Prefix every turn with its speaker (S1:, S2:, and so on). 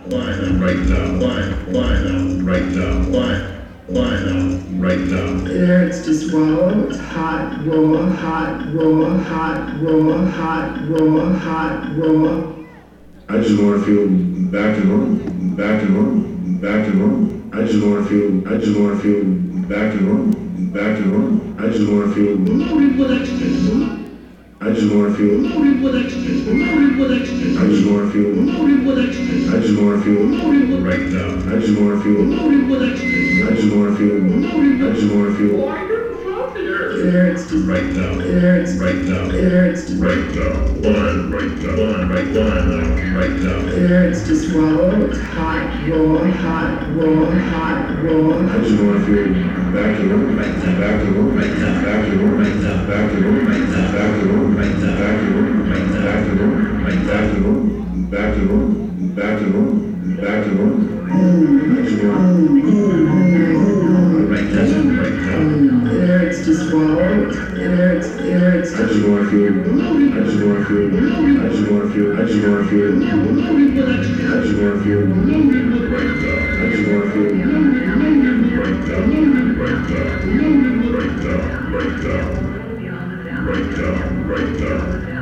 S1: It's just swallow, it's hot, raw, hot, raw, hot, raw, hot, raw, hot, raw.
S2: I just wanna feel back to normal, back to normal, back to normal. I just wanna feel back to normal, back to normal. I just wanna feel I just wanna feel I just wanna feel I just wanna feel right now. I just wanna feel I just wanna feel I just wanna feel
S1: It hurts to
S2: right now.
S1: It hurts
S2: Right now.
S1: It hurts to
S2: Right now. One right now. Right now. Right now.
S1: It hurts to swallow. It's hot, raw, hot, raw, hot, raw.
S2: I just wanna feel back to normal, back to normal, back to normal, back to normal, back to normal, back to normal, back to normal, back to normal, back to normal, back to normal, back to normal. I just want
S1: It hurts to swallow. It hurts.
S2: I just wanna feel I just wanna feel I just wanna feel I just wanna feel I just wanna feel right now. I just wanna feel right now, right now, right now, right now, right now, right now.